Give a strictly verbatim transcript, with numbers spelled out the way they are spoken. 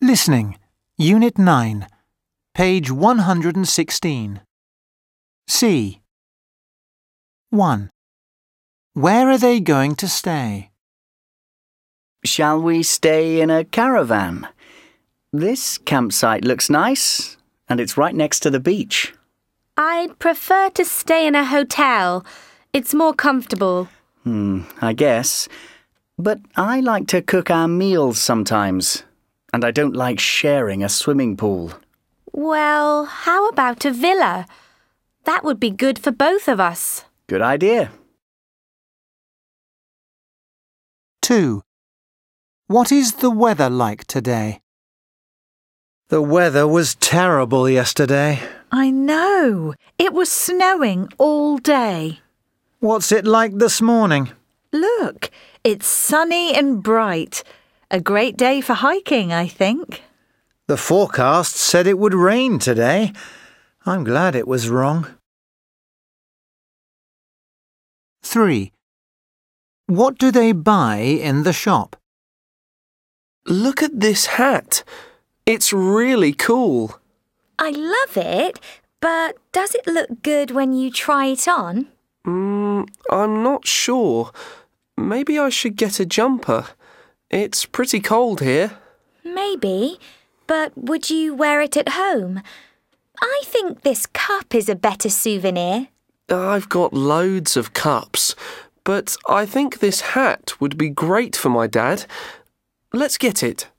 Listening, Unit nine, page one hundred sixteen. C. one. Where are they going to stay? Shall we stay in a caravan? This campsite looks nice, and it's right next to the beach. I'd prefer to stay in a hotel. It's more comfortable. Hmm, I guess. But I like to cook our meals sometimes, and I don't like sharing a swimming pool. Well, how about a villa? That would be good for both of us. Good idea. two. What is the weather like today? The weather was terrible yesterday. I know. It was snowing all day. What's it like this morning? Look, it's sunny and bright. A great day for hiking, I think. The forecast said it would rain today. I'm glad it was wrong. three. What do they buy in the shop? Look at this hat. It's really cool. I love it, but does it look good when you try it on? Mm, I'm not sure. Maybe I should get a jumper. It's pretty cold here. Maybe, but would you wear it at home? I think this cup is a better souvenir. I've got loads of cups, but I think this hat would be great for my dad. Let's get it.